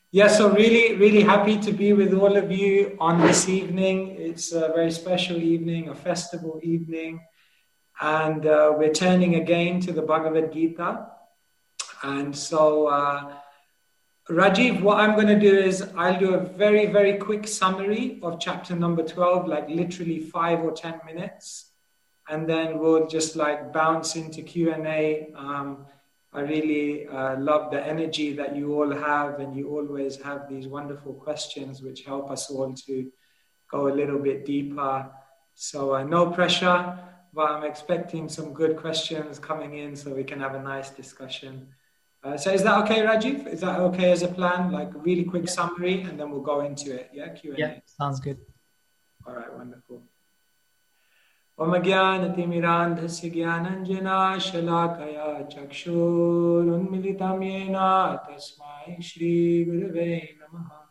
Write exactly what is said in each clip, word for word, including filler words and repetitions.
Yeah, so really, really happy to be with all of you on this evening. It's a very special evening, a festival evening, and uh, we're turning again to the Bhagavad Gita. And so, uh, Rajiv, what I'm going to do is I'll do a very, very quick summary of chapter number twelve, like literally five or ten minutes, and then we'll just like bounce into Q and A. Um, I really uh, love the energy that you all have, and you always have these wonderful questions which help us all to go a little bit deeper. So uh, no pressure, but I'm expecting some good questions coming in so we can have a nice discussion. Uh, so is that okay, Rajiv? Is that okay as a plan? Like a really quick Yeah. summary, and then we'll go into it. Yeah, Q and A. Yeah, sounds good. All right, wonderful. Om Jnanatimirandhasya Jnananjana Shalakaya Chakshurunmilitam Yena Tasmai Shri Gurave Namaha.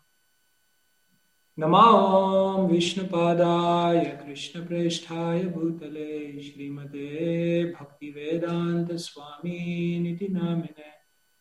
Namo Vishnupadaya Krishna Presthaya Bhutale Srimate Bhaktivedanta Swami Niti Namine.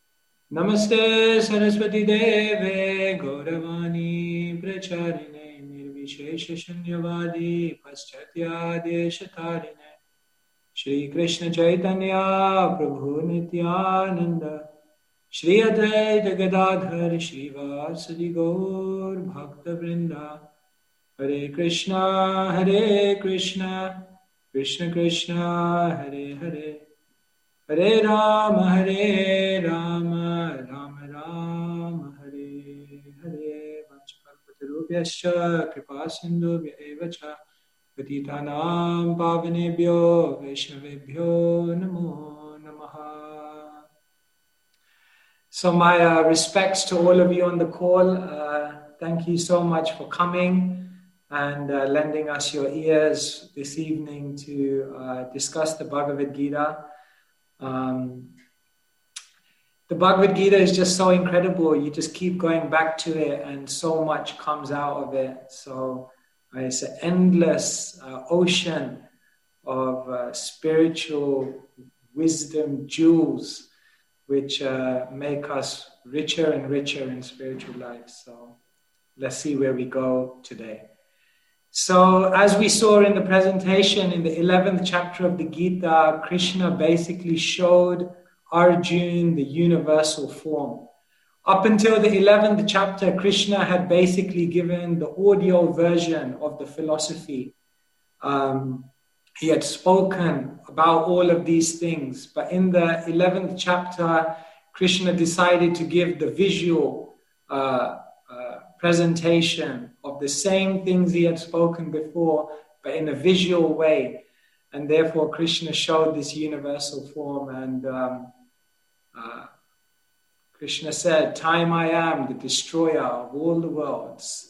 Namaste Saraswati Deve Gauravani Pracharine Nirvishesha Shanyavadi Paschatya Deshatarine Shri Krishna Chaitanya Prabhu Nityananda Shri Advaita Gadadhar Shri Vasadi Gaur Bhakta Vrinda Hare Krishna Hare Krishna Krishna Krishna Hare Hare Hare Rama, Hare Rama, Rama Rama, Hare Hare. Vanchakalpatarubhyascha, Kripasindhubhya evacha, Patitanam Pavanebhyo, Vaishnavebhyo, Namo Namaha. So my uh, respects to all of you on the call. Uh, thank you so much for coming and uh, lending us your ears this evening to uh, discuss the Bhagavad Gita. Um, the Bhagavad Gita is just so incredible. You just keep going back to it and so much comes out of it. So uh, it's an endless uh, ocean of uh, spiritual wisdom jewels which uh, make us richer and richer in spiritual life. So let's see where we go today. So as we saw in the presentation, in the eleventh chapter of the Gita, Krishna basically showed Arjuna the universal form. Up until the eleventh chapter, Krishna had basically given the audio version of the philosophy. Um, he had spoken about all of these things, but in the eleventh chapter, Krishna decided to give the visual uh, uh, presentation of the same things he had spoken before, but in a visual way. And therefore, Krishna showed this universal form. And um, uh, Krishna said, "Time I am the destroyer of all the worlds."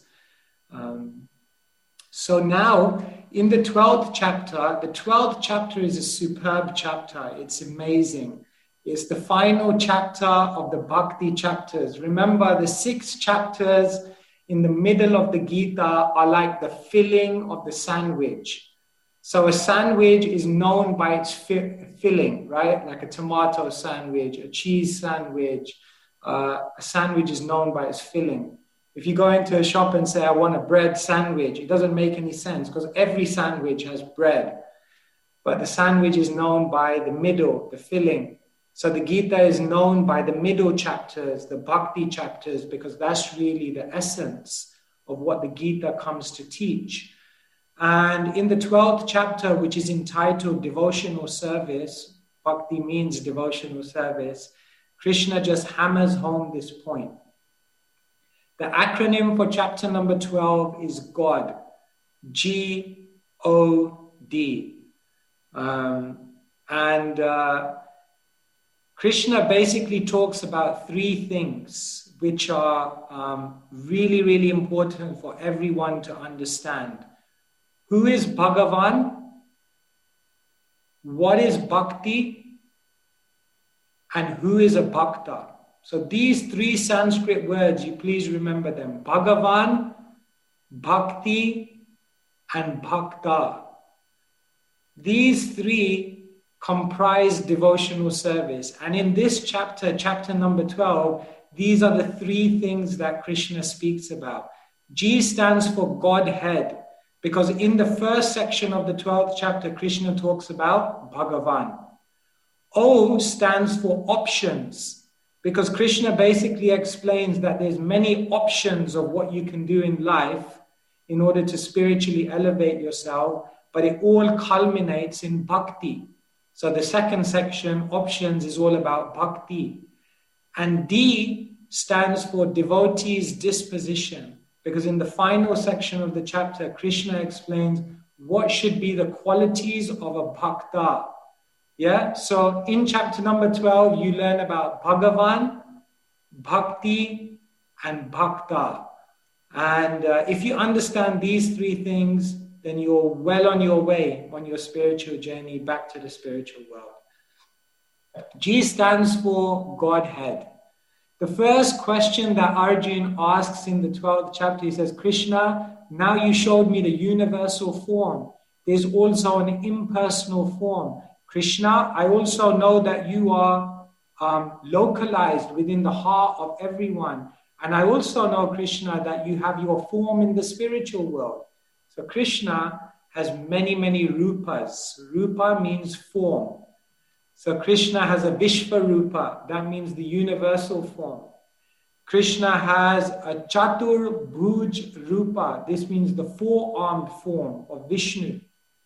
Um, so now, in the twelfth chapter, the twelfth chapter is a superb chapter. It's amazing. It's the final chapter of the Bhakti chapters. Remember, the six chapters in the middle of the Gita are like the filling of the sandwich. So a sandwich is known by its fi- filling, right? Like a tomato sandwich, a cheese sandwich. Uh, a sandwich is known by its filling. If you go into a shop and say, "I want a bread sandwich," it doesn't make any sense because every sandwich has bread. But the sandwich is known by the middle, the filling. So the Gita is known by the middle chapters, the Bhakti chapters, because that's really the essence of what the Gita comes to teach. And in the twelfth chapter, which is entitled Devotional Service, Bhakti means devotional service, Krishna just hammers home this point. The acronym for chapter number twelve is God, G O D. Um, and uh, Krishna basically talks about three things which are um, really, really important for everyone to understand. Who is Bhagavan? What is Bhakti? And who is a Bhakta? So these three Sanskrit words, you please remember them. Bhagavan, Bhakti, and Bhakta. These three comprise devotional service. And in this chapter, chapter number twelve, these are the three things that Krishna speaks about. G stands for Godhead, because in the first section of the twelfth chapter, Krishna talks about Bhagavan. O stands for options, because Krishna basically explains that there's many options of what you can do in life in order to spiritually elevate yourself, but it all culminates in bhakti. So the second section, options, is all about bhakti. And D stands for devotee's disposition, because in the final section of the chapter, Krishna explains what should be the qualities of a bhakta. Yeah, so in chapter number twelve, you learn about Bhagavan, Bhakti, and Bhakta. And uh, if you understand these three things, then you're well on your way on your spiritual journey back to the spiritual world. G stands for Godhead. The first question that Arjuna asks in the twelfth chapter, he says, Krishna, now you showed me the universal form. There's also an impersonal form. Krishna, I also know that you are um, localized within the heart of everyone. And I also know, Krishna, that you have your form in the spiritual world. So Krishna has many, many rupas. Rupa means form. So Krishna has a Vishvarupa, that means the universal form. Krishna has a Chatur Bhuj Rupa, this means the four-armed form of Vishnu.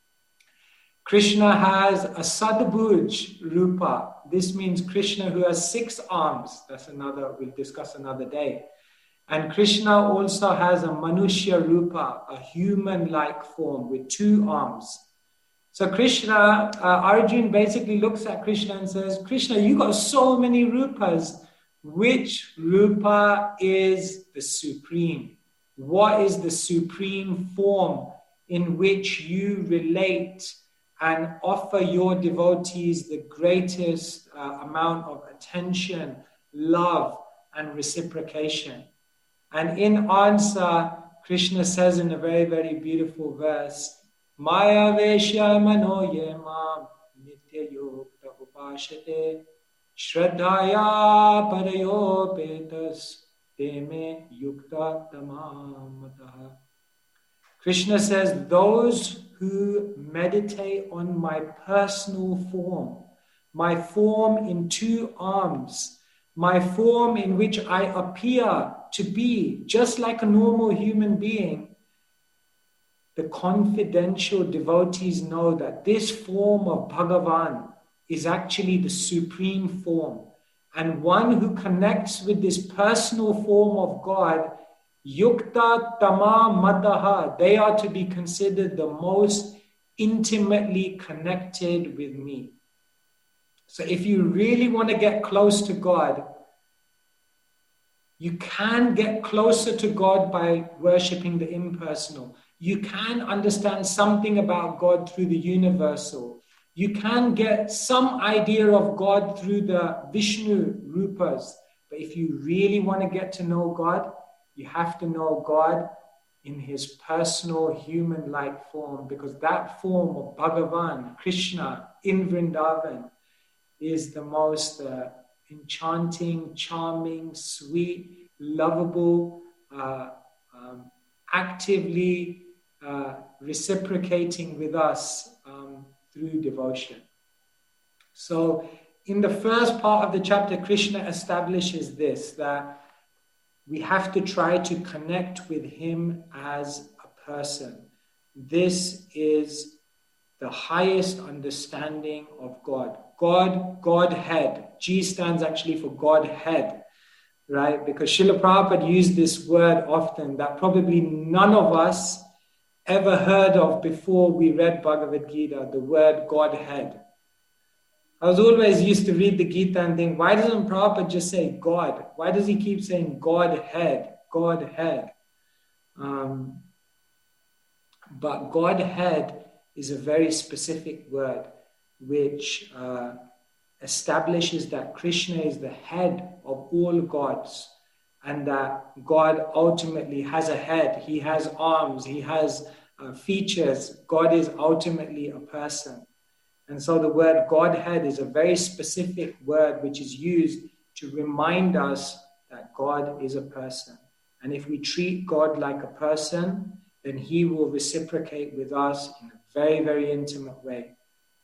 Krishna has a Sadbhuj Rupa, this means Krishna who has six arms. That's another, we'll discuss another day. And Krishna also has a Manushya Rupa, a human-like form with two arms. So Krishna, uh, Arjuna basically looks at Krishna and says, Krishna, you got so many rupas. Which rupa is the supreme? What is the supreme form in which you relate and offer your devotees the greatest uh, amount of attention, love, and reciprocation? And in answer, Krishna says in a very, very beautiful verse, Maya Vesha Manoye Mam Nitya Yukta Upashate Shraddhaya Parayo Petas Teme Yukta Tamamataha. Krishna says, those who meditate on my personal form, my form in two arms, my form in which I appear to be just like a normal human being, the confidential devotees know that this form of Bhagavan is actually the supreme form. And one who connects with this personal form of God, Yukta Tama Mataha, they are to be considered the most intimately connected with me. So if you really want to get close to God, you can get closer to God by worshipping the impersonal. You can understand something about God through the universal. You can get some idea of God through the Vishnu Rupas. But if you really want to get to know God, you have to know God in his personal human-like form, because that form of Bhagavan, Krishna, in Vrindavan is the most uh, enchanting, charming, sweet, lovable, uh, um, actively uh, reciprocating with us um, through devotion. So in the first part of the chapter, Krishna establishes this, that we have to try to connect with him as a person. This is the highest understanding of God. God, Godhead. G stands actually for Godhead, right? Because Srila Prabhupada used this word often that probably none of us ever heard of before we read Bhagavad Gita, the word Godhead. I was always used to read the Gita and think, why doesn't Prabhupada just say God? Why does he keep saying Godhead, Godhead? Um, but Godhead is a very specific word which uh, establishes that Krishna is the head of all gods, and that God ultimately has a head, he has arms, he has uh, features. God is ultimately a person. And so the word Godhead is a very specific word which is used to remind us that God is a person. And if we treat God like a person, then he will reciprocate with us in a very, very intimate way.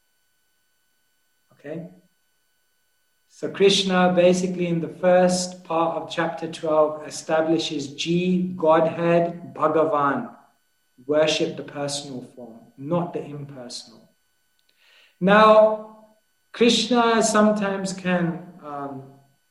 Okay? So Krishna basically in the first part of chapter twelve establishes G, Godhead, Bhagavan. Worship the personal form, not the impersonal. Now, Krishna sometimes can um,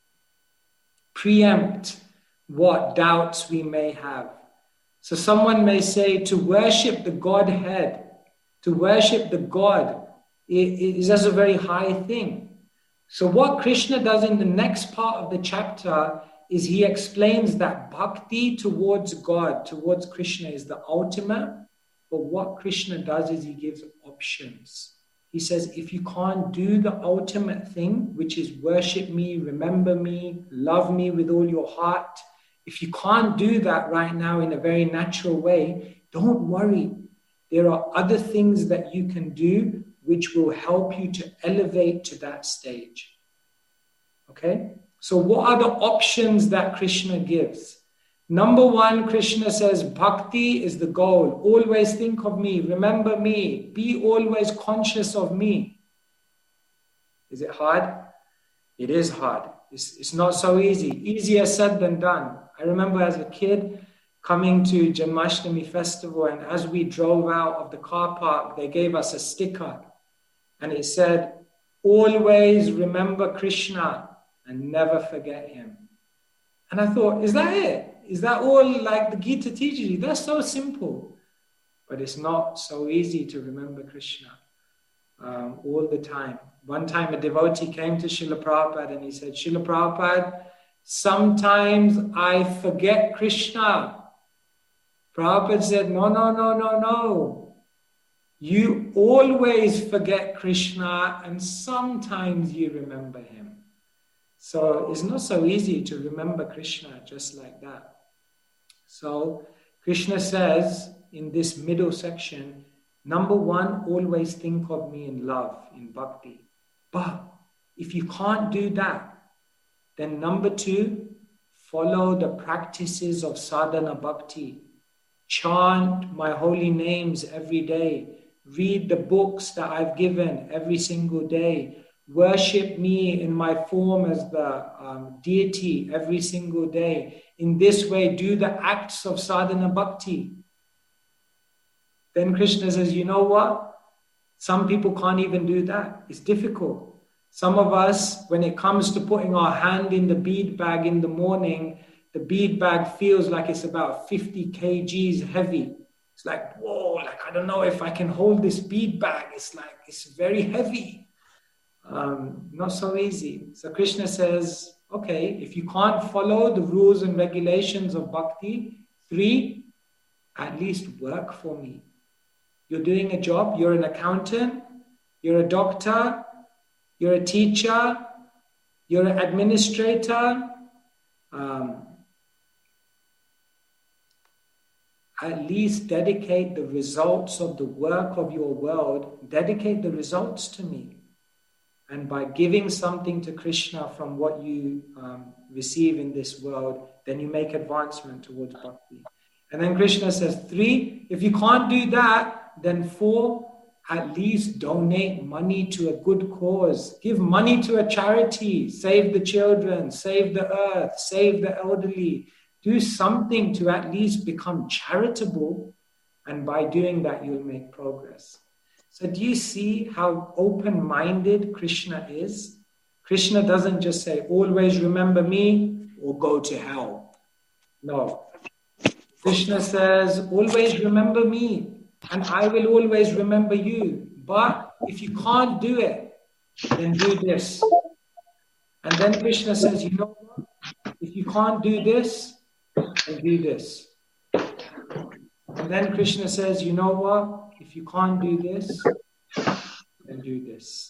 preempt what doubts we may have. So someone may say to worship the Godhead, to worship the God, is just a very high thing. So what Krishna does in the next part of the chapter is he explains that bhakti towards God, towards Krishna is the ultimate. But what Krishna does is he gives options. He says, if you can't do the ultimate thing, which is worship me, remember me, love me with all your heart, if you can't do that right now in a very natural way, don't worry. There are other things that you can do which will help you to elevate to that stage. Okay? So what are the options that Krishna gives? Number one, Krishna says, bhakti is the goal. Always think of me, remember me, be always conscious of me. Is it hard? It is hard. It's, it's not so easy. Easier said than done. I remember as a kid coming to Janmashtami festival, and as we drove out of the car park, they gave us a sticker and it said, always remember Krishna and never forget him. And I thought, is that it? Is that all like the Gita teaches you? That's so simple. But it's not so easy to remember Krishna um, all the time. One time a devotee came to Srila Prabhupada and he said, Srila Prabhupada, sometimes I forget Krishna. Prabhupada said, no, no, no, no, no. You always forget Krishna and sometimes you remember him. So it's not so easy to remember Krishna just like that. So Krishna says in this middle section, number one, always think of me in love, in bhakti. But if you can't do that, then number two, follow the practices of sadhana bhakti. Chant my holy names every day. Read the books that I've given every single day. Worship me in my form as the um, deity every single day. In this way, do the acts of sadhana bhakti. Then Krishna says, you know what? Some people can't even do that. It's difficult. Some of us, when it comes to putting our hand in the bead bag in the morning, the bead bag feels like it's about fifty kilograms heavy. It's like, whoa, like I don't know if I can hold this bead bag. It's like, it's very heavy. Um, not so easy. So Krishna says, okay, if you can't follow the rules and regulations of bhakti, three, at least work for me. You're doing a job, you're an accountant, you're a doctor, you're a teacher, you're an administrator. Um, at least dedicate the results of the work of your world, dedicate the results to me. And by giving something to Krishna from what you um, receive in this world, then you make advancement towards bhakti. And then Krishna says, three, if you can't do that, then four, at least donate money to a good cause. Give money to a charity. Save the children, save the earth, save the elderly. Do something to at least become charitable. And by doing that, you'll make progress. So do you see how open-minded Krishna is? Krishna doesn't just say, always remember me or go to hell. No. Krishna says, always remember me and I will always remember you. But if you can't do it, then do this. And then Krishna says, you know what? If you can't do this, then do this. And then Krishna says, you know what? If you can't do this, then do this.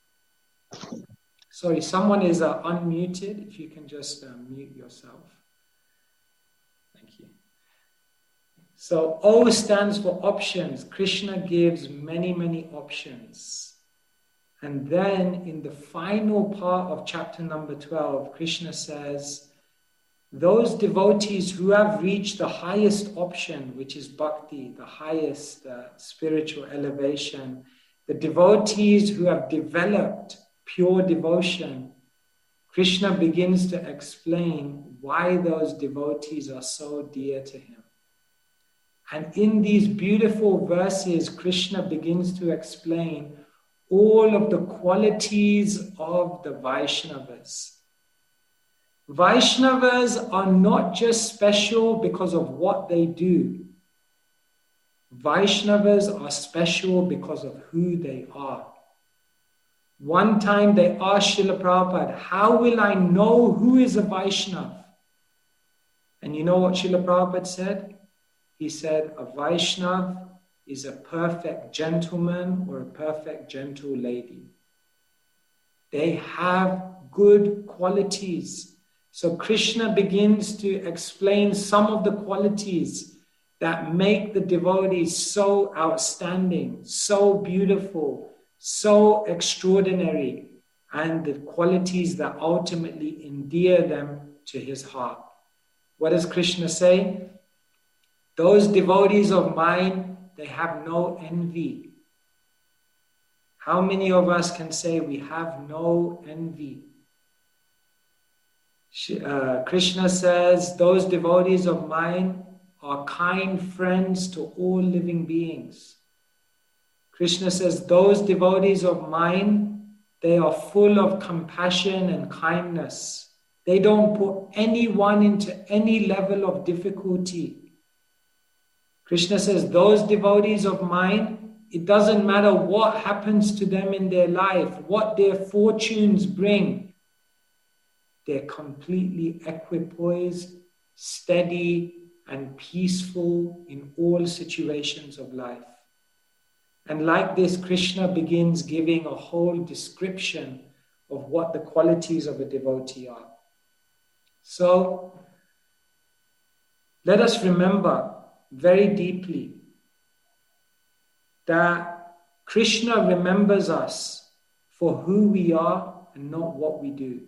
Sorry, someone is uh, unmuted. If you can just uh, mute yourself. Thank you. So O stands for options. Krishna gives many, many options. And then in the final part of chapter number twelve, Krishna says, those devotees who have reached the highest option, which is bhakti, the highest uh, spiritual elevation, the devotees who have developed pure devotion, Krishna begins to explain why those devotees are so dear to him. And in these beautiful verses, Krishna begins to explain all of the qualities of the Vaishnavas. Vaishnavas are not just special because of what they do. Vaishnavas are special because of who they are. One time they asked Srila Prabhupada, how will I know who is a Vaishnava? And you know what Srila Prabhupada said? He said, a Vaishnava is a perfect gentleman or a perfect gentle lady. They have good qualities. So Krishna begins to explain some of the qualities that make the devotees so outstanding, so beautiful, so extraordinary, and the qualities that ultimately endear them to his heart. What does Krishna say? Those devotees of mine, they have no envy. How many of us can say we have no envy? Uh, Krishna says, those devotees of mine are kind friends to all living beings. Krishna says, those devotees of mine, they are full of compassion and kindness. They don't put anyone into any level of difficulty. Krishna says, those devotees of mine, it doesn't matter what happens to them in their life, what their fortunes bring. They're completely equipoised, steady, and peaceful in all situations of life. And like this, Krishna begins giving a whole description of what the qualities of a devotee are. So, let us remember very deeply that Krishna remembers us for who we are and not what we do.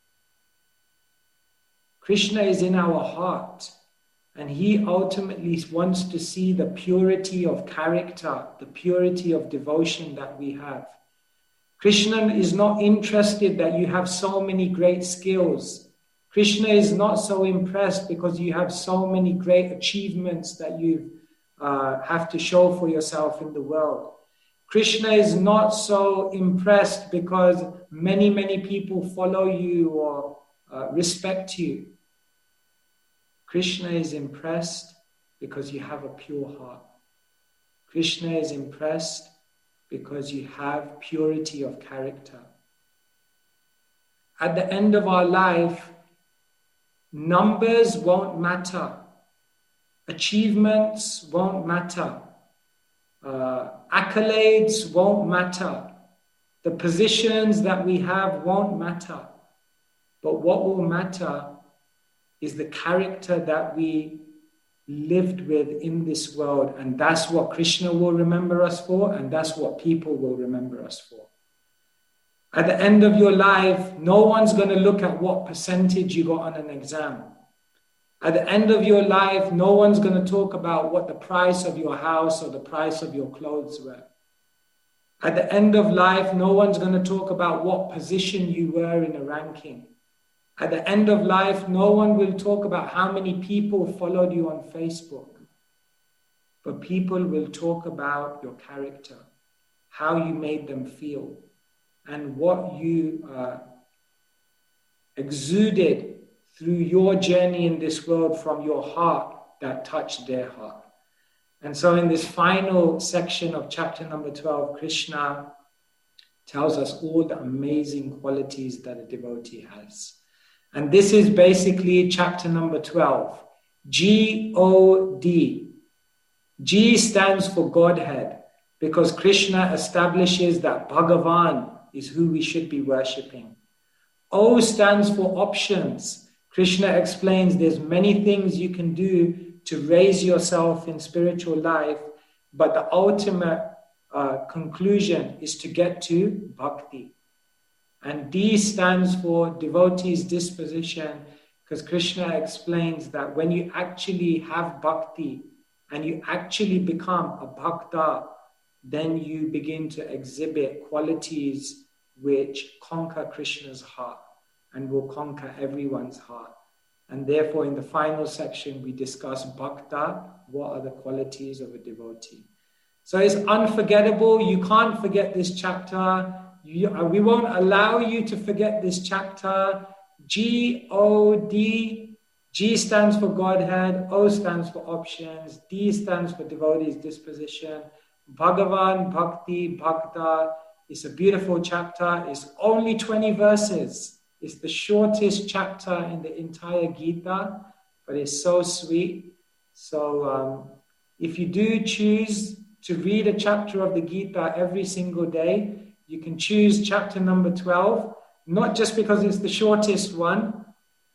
Krishna is in our heart, and he ultimately wants to see the purity of character, the purity of devotion that we have. Krishna is not interested that you have so many great skills. Krishna is not so impressed because you have so many great achievements that you uh, have to show for yourself in the world. Krishna is not so impressed because many, many people follow you or uh, respect you. Krishna is impressed because you have a pure heart. Krishna is impressed because you have purity of character. At the end of our life, numbers won't matter. Achievements won't matter. Uh, accolades won't matter. The positions that we have won't matter. But what will matter is the character that we lived with in this world. And that's what Krishna will remember us for, and that's what people will remember us for. At the end of your life, no one's going to look at what percentage you got on an exam. At the end of your life, no one's going to talk about what the price of your house or the price of your clothes were. At the end of life, no one's going to talk about what position you were in a ranking. At the end of life, no one will talk about how many people followed you on Facebook. But people will talk about your character, how you made them feel, and what you uh, exuded through your journey in this world from your heart that touched their heart. And so in this final section of chapter number twelve, Krishna tells us all the amazing qualities that a devotee has. And this is basically chapter number twelve, G O D. G stands for Godhead, because Krishna establishes that Bhagavan is who we should be worshipping. O stands for options. Krishna explains there's many things you can do to raise yourself in spiritual life, but the ultimate uh, conclusion is to get to bhakti. And D stands for devotee's disposition. because Krishna explains that when you actually have bhakti and you actually become a bhakta, then you begin to exhibit qualities which conquer Krishna's heart and will conquer everyone's heart. And therefore, in the final section, we discuss bhakta. What are the qualities of a devotee? So it's unforgettable. You can't forget this chapter. You, we won't allow you to forget this chapter. G O D. G stands for Godhead. O stands for options. D stands for devotee's disposition. Bhagavan, Bhakti, Bhakta. It's a beautiful chapter. It's only twenty verses. It's the shortest chapter in the entire Gita, but it's so sweet. So um, if you do choose to read a chapter of the Gita every single day, you can choose chapter number twelve, not just because it's the shortest one,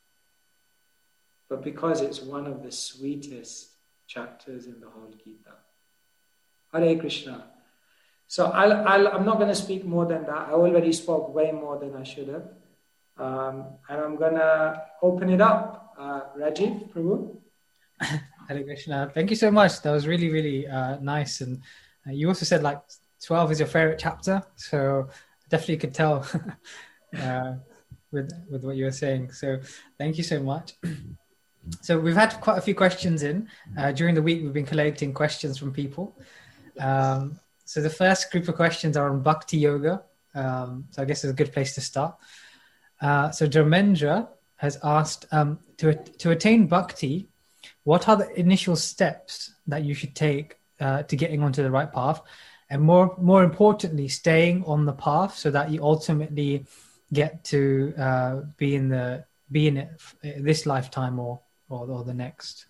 but because it's one of the sweetest chapters in the whole Gita. Hare Krishna. So I'll, I'll, I'm not going to speak more than that. I already spoke way more than I should have. Um, and I'm going to open it up. Uh, Rajiv, Prabhu. Hare Krishna. Thank you so much. That was really, really uh, nice. And uh, you also said like twelve is your favorite chapter. So definitely could tell uh, with, with what you were saying. So thank you so much. So we've had quite a few questions in. Uh, during the week, we've been collating questions from people. Um, so the first group of questions are on Bhakti Yoga. Um, so I guess it's a good place to start. Uh, so Dharmendra has asked, um, to, to attain Bhakti, what are the initial steps that you should take uh, to getting onto the right path? And more, more importantly, staying on the path so that you ultimately get to uh, be in the be in it this lifetime or, or, or the next.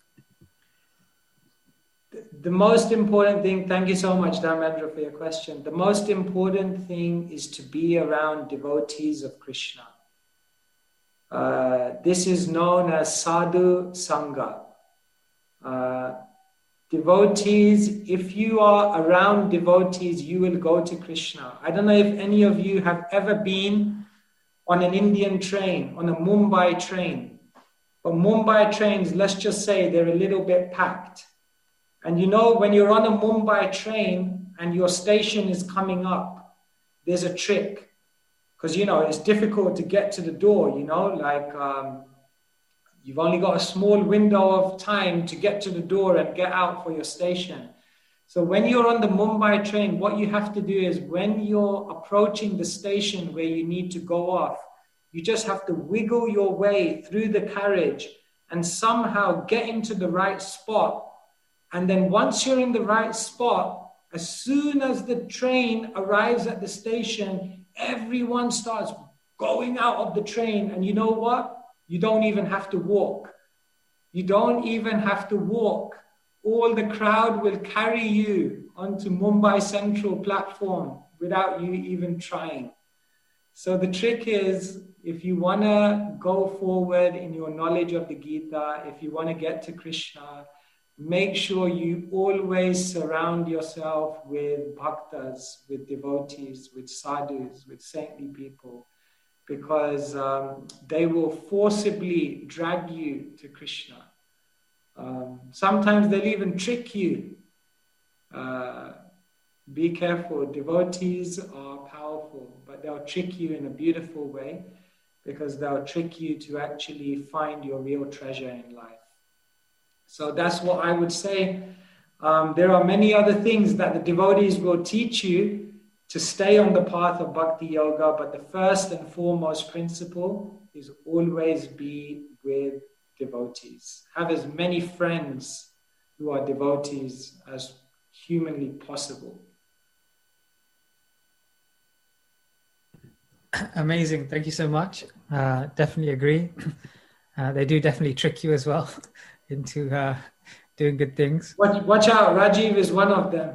The most important thing, thank you so much, Dharmendra, for your question. The most important thing is to be around devotees of Krishna. Uh, this is known as sadhu sangha. Uh, devotees, if you are around devotees, you will go to Krishna. I don't know if any of you have ever been on an Indian train, on a Mumbai train. But Mumbai trains, let's just say they're a little bit packed. And you know, when you're on a Mumbai train and your station is coming up, there's a trick. Because, you know, it's difficult to get to the door, you know, like um, you've only got a small window of time to get to the door and get out for your station. So when you're on the Mumbai train, what you have to do is when you're approaching the station where you need to go off, you just have to wiggle your way through the carriage and somehow get into the right spot. And then once you're in the right spot, as soon as the train arrives at the station, everyone starts going out of the train. And you know what? You don't even have to walk. You don't even have to walk. All the crowd will carry you onto Mumbai Central platform without you even trying. So the trick is, if you want to go forward in your knowledge of the Gita, if you want to get to Krishna, make sure you always surround yourself with bhaktas, with devotees, with sadhus, with saintly people, because um, they will forcibly drag you to Krishna. Um, sometimes they'll even trick you. Uh, be careful. Devotees are powerful, but they'll trick you in a beautiful way, because they'll trick you to actually find your real treasure in life. So that's what I would say. Um, there are many other things that the devotees will teach you to stay on the path of Bhakti Yoga, but the first and foremost principle is always be with devotees. Have as many friends who are devotees as humanly possible. Amazing. Thank you so much. Uh, definitely agree. Uh, they do definitely trick you as well into uh, doing good things. Watch, watch out, Rajiv is one of them.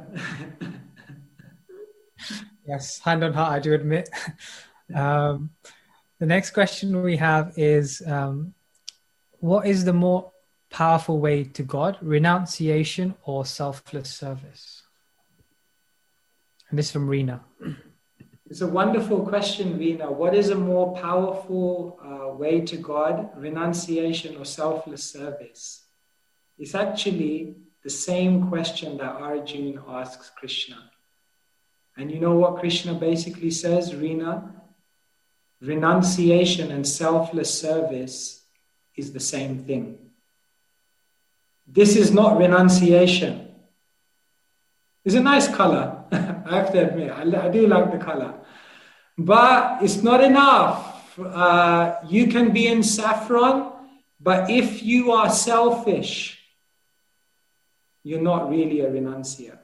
Yes, hand on heart, I do admit. Um, the next question we have is, um, what is the more powerful way to God, renunciation or selfless service? And this is from Rena. It's a wonderful question, Veena. What is a more powerful uh, way to God, renunciation or selfless service? It's actually the same question that Arjuna asks Krishna. And you know what Krishna basically says, Veena? Renunciation and selfless service is the same thing. This is not renunciation. It's a nice color. I have to admit, I, I do like the color. But it's not enough. Uh, you can be in saffron, but if you are selfish, you're not really a renunciant.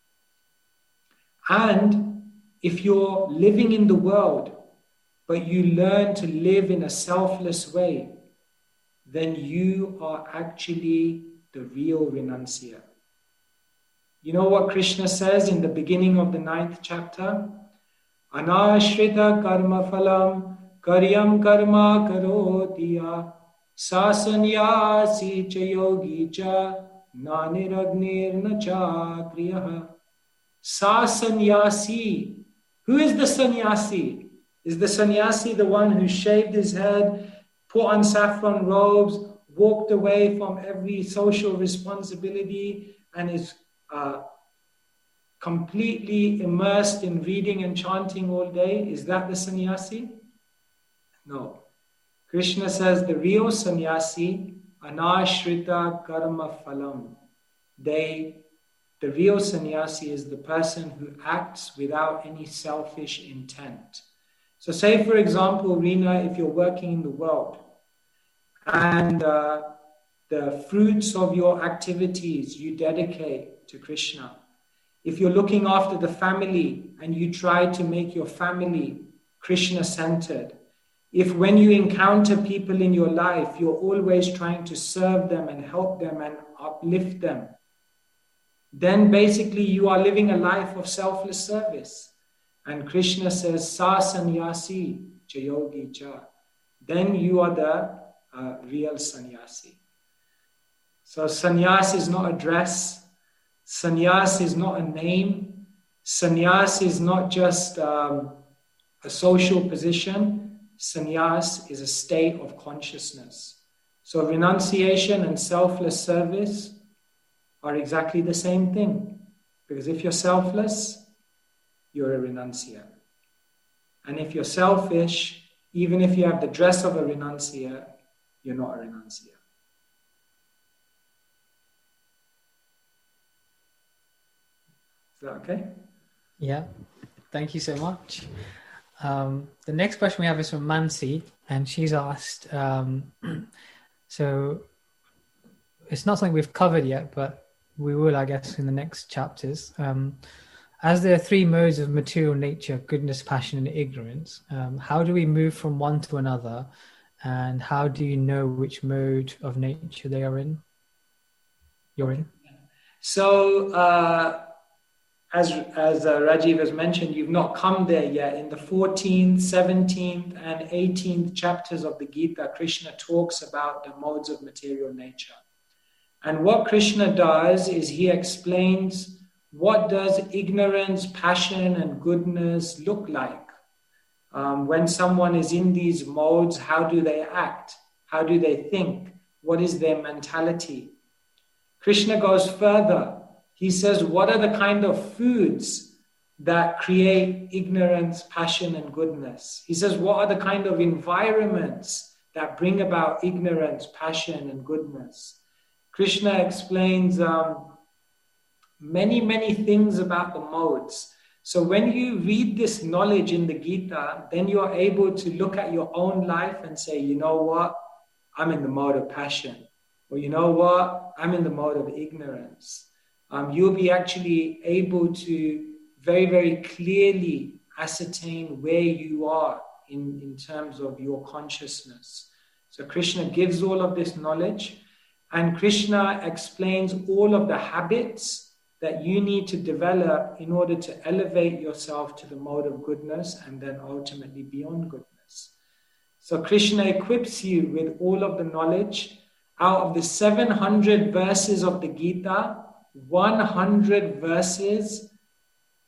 And if you're living in the world, but you learn to live in a selfless way, then you are actually the real renunciant. You know what Krishna says in the beginning of the ninth chapter? Anashrita karma phalam karyam karma karotiya sasanyasi cha yogi cha naniragnir na cha kriyaha. Sasanyasi. Who is the sannyasi? Is the sannyasi the one who shaved his head, put on saffron robes, walked away from every social responsibility, and is uh, completely immersed in reading and chanting all day? Is that the sannyasi? No. Krishna says the real sannyasi, anashrita karma phalam. They, the real sannyasi is the person who acts without any selfish intent. So say, for example, Reena, if you're working in the world and uh, the fruits of your activities you dedicate to Krishna. If you're looking after the family and you try to make your family Krishna-centered. If when you encounter people in your life, you're always trying to serve them and help them and uplift them, then basically you are living a life of selfless service. And Krishna says, Sa sannyasi cha yogi cha. Then you are the uh, real sannyasi. So sannyas is not a dress. Sannyas is not a name. Sannyas is not just um, a social position. Sannyas is a state of consciousness. So renunciation and selfless service are exactly the same thing. Because if you're selfless, you're a renunciant. And if you're selfish, even if you have the dress of a renunciant, you're not a renunciant. Is that okay? Yeah, thank you so much. Um, the next question we have is from Mansi, and she's asked, um, so it's not something we've covered yet, but we will, I guess, in the next chapters. Um, as there are three modes of material nature, goodness, passion, and ignorance, um, how do we move from one to another, and how do you know which mode of nature they are in? You're in? So, uh, as, as uh, Rajiv has mentioned, you've not come there yet. In the fourteenth, seventeenth, and eighteenth chapters of the Gita, Krishna talks about the modes of material nature. And what Krishna does is he explains what does ignorance, passion, and goodness look like. Um, when someone is in these modes, how do they act? How do they think? What is their mentality? Krishna goes further. He says, what are the kind of foods that create ignorance, passion, and goodness? He says, what are the kind of environments that bring about ignorance, passion, and goodness? Krishna explains um, many, many things about the modes. So when you read this knowledge in the Gita, then you're able to look at your own life and say, you know what? I'm in the mode of passion. Or you know what? I'm in the mode of ignorance. Um, you'll be actually able to very, very clearly ascertain where you are in, in terms of your consciousness. So Krishna gives all of this knowledge, and Krishna explains all of the habits that you need to develop in order to elevate yourself to the mode of goodness and then ultimately beyond goodness. So Krishna equips you with all of the knowledge. Out of the seven hundred verses of the Gita, one hundred verses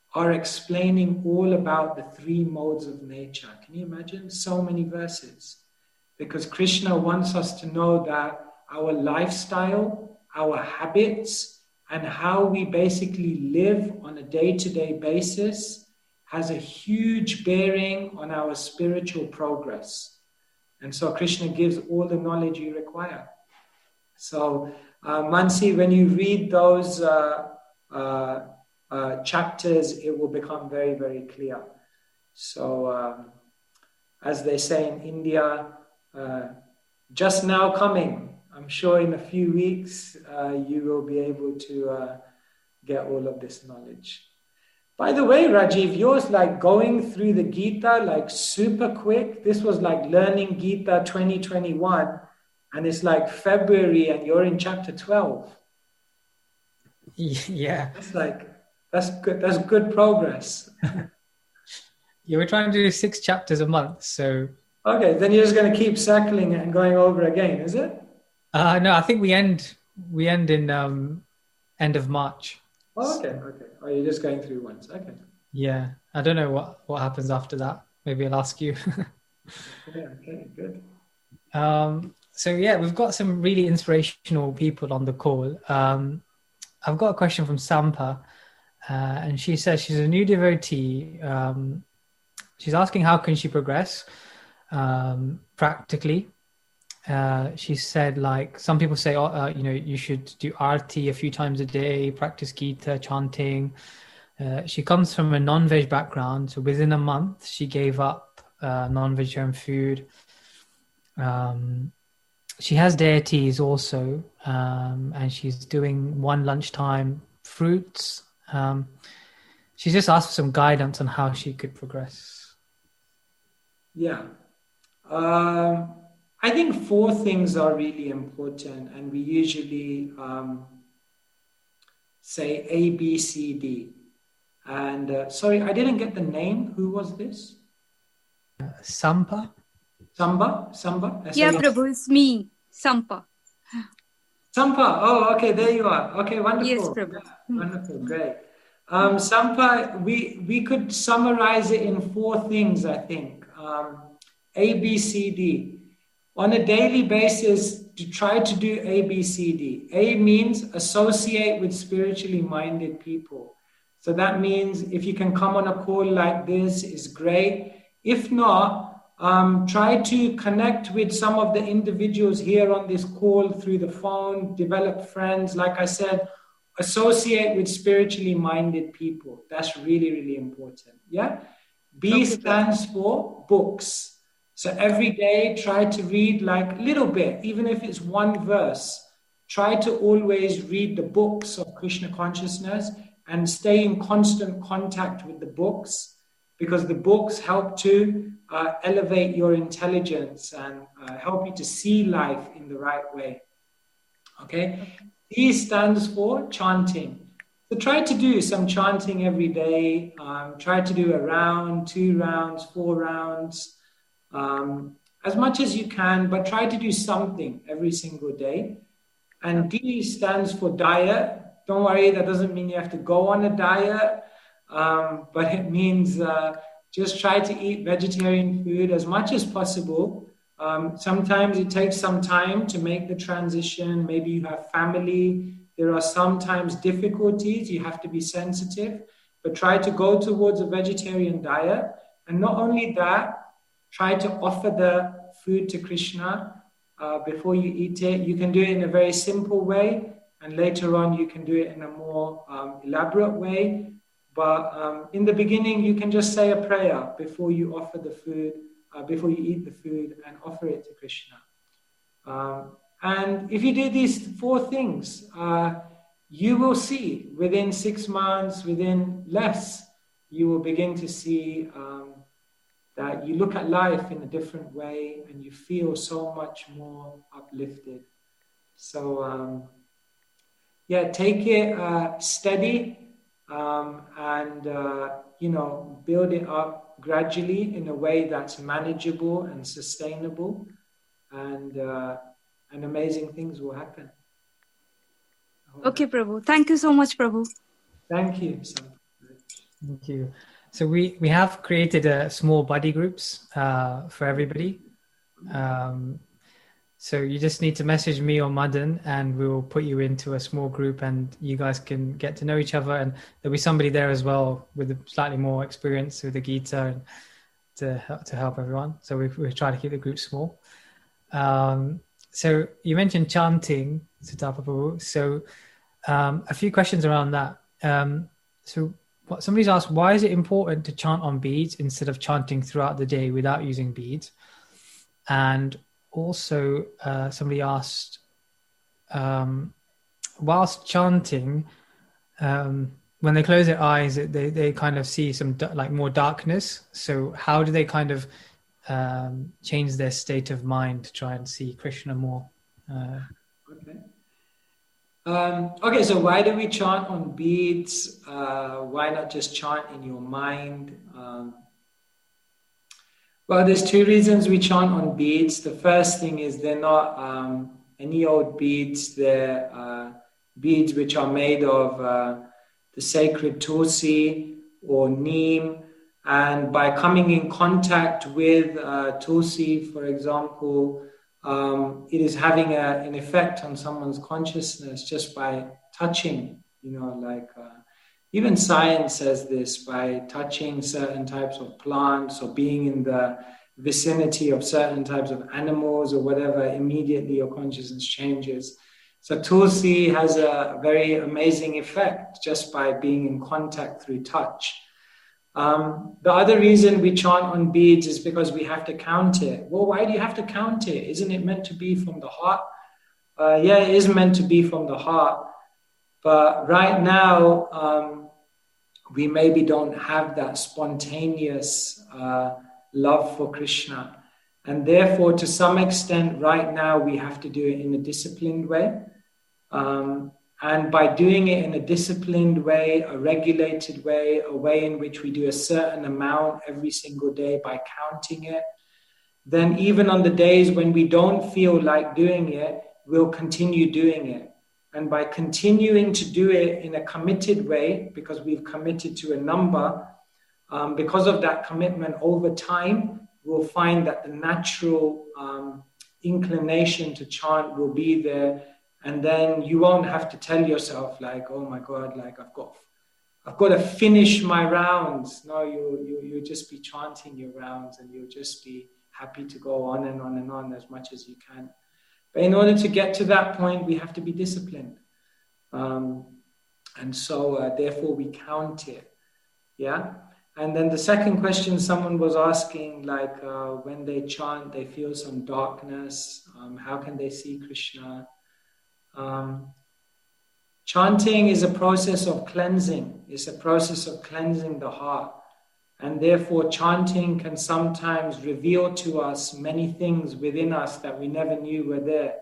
are explaining all about the three modes of nature. Can you imagine? So many verses. Because Krishna wants us to know that our lifestyle, our habits, and how we basically live on a day-to-day basis has a huge bearing on our spiritual progress. And so Krishna gives all the knowledge you require. So, uh, Mansi, when you read those uh, uh, uh, chapters, it will become very, very clear. So, um, as they say in India, uh, just now coming. I'm sure in a few weeks, uh, you will be able to uh, get all of this knowledge. By the way, Rajiv, yours like going through the Gita like super quick. This was like learning Gita twenty twenty-one, and it's like February and you're in chapter twelve. Yeah. That's like, that's good. That's good progress. Yeah, we're trying to do six chapters a month, so... Okay, then you're just going to keep circling it and going over again, is it? Uh, no, I think we end we end in um, end of March. Oh, okay, okay. Oh, you're just going through once. Okay. Yeah, I don't know what, what happens after that. Maybe I'll ask you. Yeah, okay, good. Um, so yeah, we've got some really inspirational people on the call. Um, I've got a question from Sampa, uh, and she says she's a new devotee. Um, she's asking how can she progress um, practically. Uh, she said, like, some people say, oh, uh, you know, you should do arti a few times a day, practice Gita, chanting. Uh, she comes from a non-veg background, so within a month, she gave up uh, non-vegetarian food. Um, she has deities also, um, and she's doing one lunchtime fruits. Um, she just asked for some guidance on how she could progress. Yeah. Um, I think four things are really important, and we usually um, say A, B, C, D. And uh, sorry, I didn't get the name. Who was this? Uh, Sampa? Samba? Samba? Yeah, Prabhu, it's me, Sampa. Sampa. Oh, okay, there you are. Okay, wonderful. Yes, Prabhu. Yeah, wonderful, great. Um, Sampa, we, we could summarize it in four things, I think. Um, A, B, C, D. On a daily basis, to try to do A, B, C, D. A means associate with spiritually minded people. So that means if you can come on a call like this, is great. If not, um, try to connect with some of the individuals here on this call through the phone, develop friends. Like I said, associate with spiritually minded people. That's really, really important. Yeah. B Okay. stands for books. So every day, try to read like a little bit, even if it's one verse. Try to always read the books of Krishna consciousness and stay in constant contact with the books, because the books help to uh, elevate your intelligence and uh, help you to see life in the right way. Okay? C stands for chanting. So try to do some chanting every day. Um, try to do a round, two rounds, four rounds. Um, as much as you can, but try to do something every single day. And D stands for diet. Don't worry, that doesn't mean you have to go on a diet, um, but it means uh, just try to eat vegetarian food as much as possible. Um, sometimes it takes some time to make the transition. Maybe you have family. There are sometimes difficulties. You have to be sensitive, but try to go towards a vegetarian diet. And not only that, try to offer the food to Krishna uh, before you eat it. You can do it in a very simple way, and later on you can do it in a more um, elaborate way. But um, in the beginning, you can just say a prayer before you offer the food, uh, before you eat the food, and offer it to Krishna. Um, and if you do these four things, uh, you will see within six months, within less, you will begin to see um, that you look at life in a different way and you feel so much more uplifted. So, um, yeah, take it uh, steady um, and, uh, you know, build it up gradually in a way that's manageable and sustainable, and, uh, and amazing things will happen. Okay, Prabhu. Thank you so much, Prabhu. Thank you, Sam. Thank you. So we, we have created a small buddy groups uh, for everybody. Um, so you just need to message me or Madan and we'll put you into a small group and you guys can get to know each other, and there'll be somebody there as well with slightly more experience with the Gita and to help, to help everyone. So we we try to keep the group small. Um, so you mentioned chanting, Sutapa Prabhu. So um, a few questions around that. Um, so what somebody's asked, why is it important to chant on beads instead of chanting throughout the day without using beads? And also uh, somebody asked, um, whilst chanting, um, when they close their eyes, they, they kind of see some like more darkness. So how do they kind of um, change their state of mind to try and see Krishna more? Uh, okay. Um, okay, so why do we chant on beads? Uh, why not just chant in your mind? Um, well, there's two reasons we chant on beads. The first thing is they're not um, any old beads. They're uh, beads which are made of uh, the sacred tulsi or neem. And by coming in contact with uh, tulsi, for example, um, it is having a, an effect on someone's consciousness just by touching, you know, like uh, even science says this, by touching certain types of plants or being in the vicinity of certain types of animals or whatever, immediately your consciousness changes. So tulsi has a very amazing effect just by being in contact through touch. Um, the other reason we chant on beads is because we have to count it. Well, why do you have to count it? Isn't it meant to be from the heart? Uh, yeah, it is meant to be from the heart. But right now, um, we maybe don't have that spontaneous uh, love for Krishna. And therefore, to some extent, right now, we have to do it in a disciplined way. Um, and by doing it in a disciplined way, a regulated way, a way in which we do a certain amount every single day by counting it, then even on the days when we don't feel like doing it, we'll continue doing it. And by continuing to do it in a committed way, because we've committed to a number, um, because of that commitment over time, we'll find that the natural um, inclination to chant will be there. And then you won't have to tell yourself like, oh my God, like I've got, I've got to finish my rounds. No, you, you, you'll just be chanting your rounds and you'll just be happy to go on and on and on as much as you can. But in order to get to that point, we have to be disciplined. Um, and so uh, therefore we count it. Yeah. And then the second question someone was asking, like uh, when they chant, they feel some darkness. Um, how can they see Krishna? Um, chanting is a process of cleansing. It's a process of cleansing the heart. And therefore chanting can sometimes reveal to us many things within us that we never knew were there.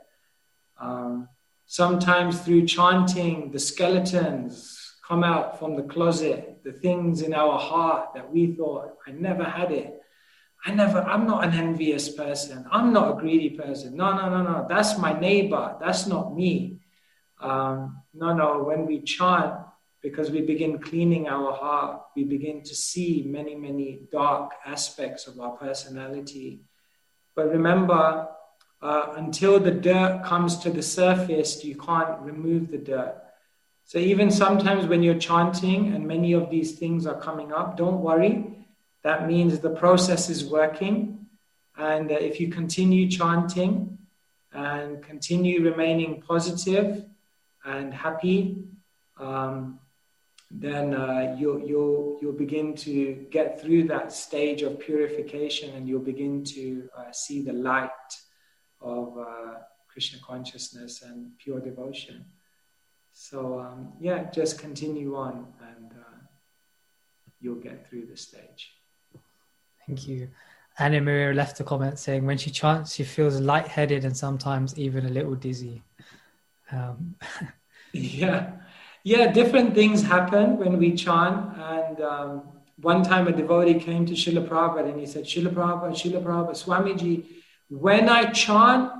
Um, sometimes through chanting, the skeletons come out from the closet, the things in our heart that we thought, I never had it. I never, I'm not an envious person. I'm not a greedy person. No, no, no, no. That's my neighbor. That's not me. Um, no, no. When we chant, because we begin cleaning our heart, we begin to see many, many dark aspects of our personality. But remember, uh, until the dirt comes to the surface, you can't remove the dirt. So even sometimes when you're chanting and many of these things are coming up, don't worry. That means the process is working. And uh, if you continue chanting and continue remaining positive and happy, um, then uh, you'll, you'll, you'll begin to get through that stage of purification and you'll begin to uh, see the light of uh, Krishna consciousness and pure devotion. So um, yeah, just continue on and uh, you'll get through the stage. Thank you. Anna Maria left a comment saying when she chants, she feels lightheaded and sometimes even a little dizzy. Um. yeah. Yeah, different things happen when we chant. And um, one time a devotee came to Srila Prabhupada and he said, Srila Prabhupada, Srila Prabhupada, Swamiji, when I chant,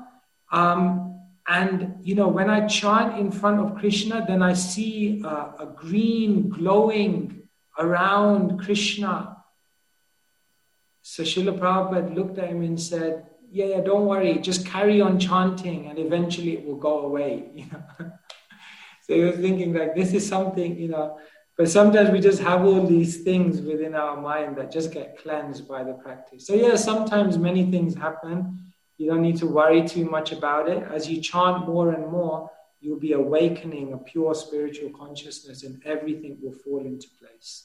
um, and you know, when I chant in front of Krishna, then I see uh, a green glowing around Krishna. So Srila Prabhupada looked at him and said, yeah, yeah, don't worry, just carry on chanting and eventually it will go away. You know? So he was thinking like, this is something, you know, but sometimes we just have all these things within our mind that just get cleansed by the practice. So yeah, sometimes many things happen. You don't need to worry too much about it. As you chant more and more, you'll be awakening a pure spiritual consciousness and everything will fall into place.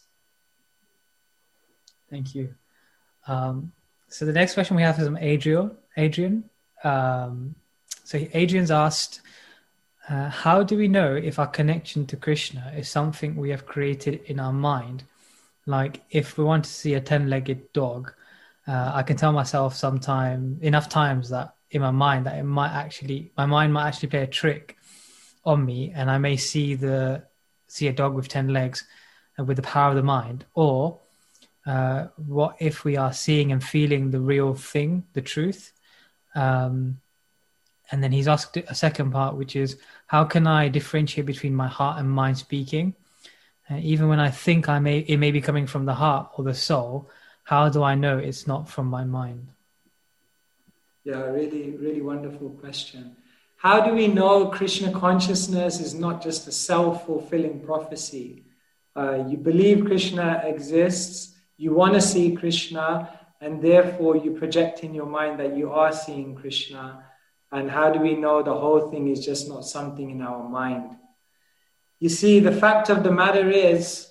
Thank you. Um, so the next question we have is from Adrian. Adrian. Um, so Adrian's asked, uh, how do we know if our connection to Krishna is something we have created in our mind? Like if we want to see a ten-legged dog, uh, I can tell myself sometime, enough times that in my mind that it might actually, my mind might actually play a trick on me, and I may see the see a dog with ten legs uh, with the power of the mind. Or uh, what if we are seeing and feeling the real thing, the truth? Um, and then he's asked a second part, which is, how can I differentiate between my heart and mind speaking? Uh, even when I think I may, it may be coming from the heart or the soul, how do I know it's not from my mind? Yeah, really, really wonderful question. How do we know Krishna consciousness is not just a self-fulfilling prophecy? Uh, you believe Krishna exists, you want to see Krishna, and therefore you project in your mind that you are seeing Krishna. And how do we know the whole thing is just not something in our mind? You see, the fact of the matter is,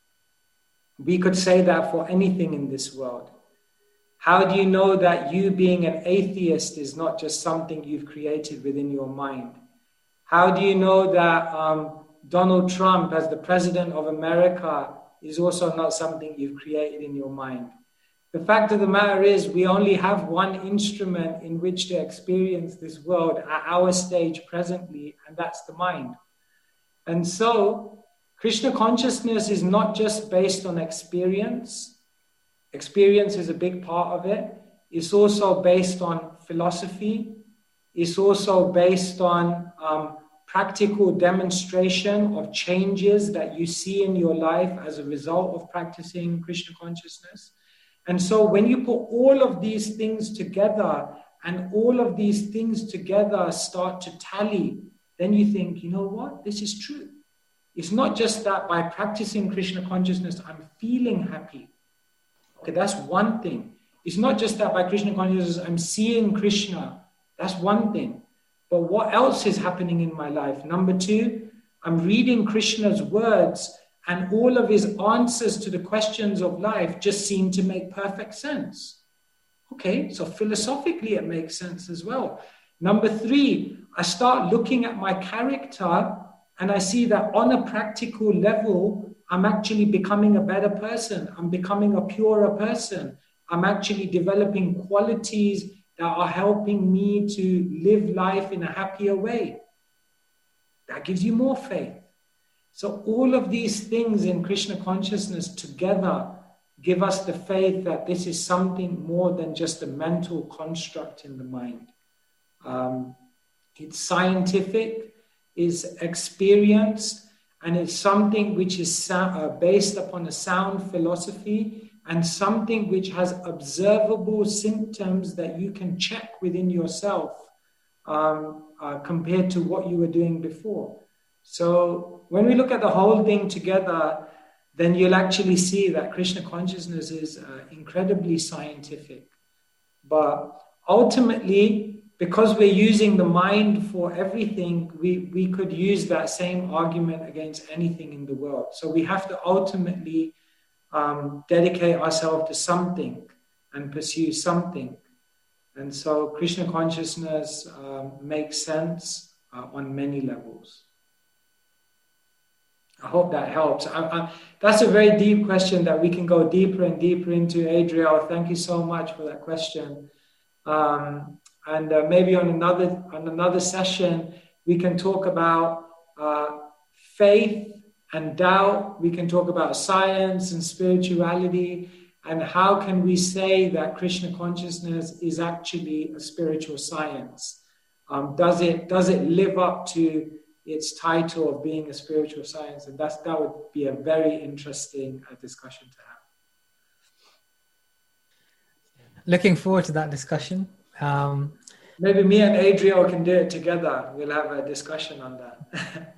we could say that for anything in this world. How do you know that you being an atheist is not just something you've created within your mind? How do you know that um, Donald Trump as the president of America is also not something you've created in your mind? The fact of the matter is we only have one instrument in which to experience this world at our stage presently, and that's the mind. And so Krishna consciousness is not just based on experience. Experience is a big part of it. It's also based on philosophy. It's also based on um, practical demonstration of changes that you see in your life as a result of practicing Krishna consciousness. And so when you put all of these things together and all of these things together start to tally, then you think, you know what, this is true. It's not just that by practicing Krishna consciousness, I'm feeling happy. Okay, that's one thing. It's not just that by Krishna consciousness, I'm seeing Krishna. That's one thing. But what else is happening in my life? Number two, I'm reading Krishna's words and all of his answers to the questions of life just seem to make perfect sense. Okay, so philosophically it makes sense as well. Number three, I start looking at my character and I see that on a practical level, I'm actually becoming a better person. I'm becoming a purer person. I'm actually developing qualities that are helping me to live life in a happier way. That gives you more faith. So all of these things in Krishna consciousness together give us the faith that this is something more than just a mental construct in the mind. Um, it's scientific, it's experienced, and it's something which is uh, based upon a sound philosophy and something which has observable symptoms that you can check within yourself um, uh, compared to what you were doing before. So when we look at the whole thing together, then you'll actually see that Krishna consciousness is uh, incredibly scientific. But ultimately, because we're using the mind for everything, we, we could use that same argument against anything in the world. So we have to ultimately um, dedicate ourselves to something and pursue something. And so Krishna consciousness um, makes sense uh, on many levels. I hope that helps. I, I, that's a very deep question that we can go deeper and deeper into. Adriel, thank you so much for that question. Um, and uh, maybe on another on another session, we can talk about uh, faith and doubt. We can talk about science and spirituality, and how can we say that Krishna consciousness is actually a spiritual science? Um, does it does it live up to its title of being a spiritual science, and that's, that would be a very interesting uh, discussion to have. Looking forward to that discussion. Um, Maybe me and Adriel can do it together. We'll have a discussion on that.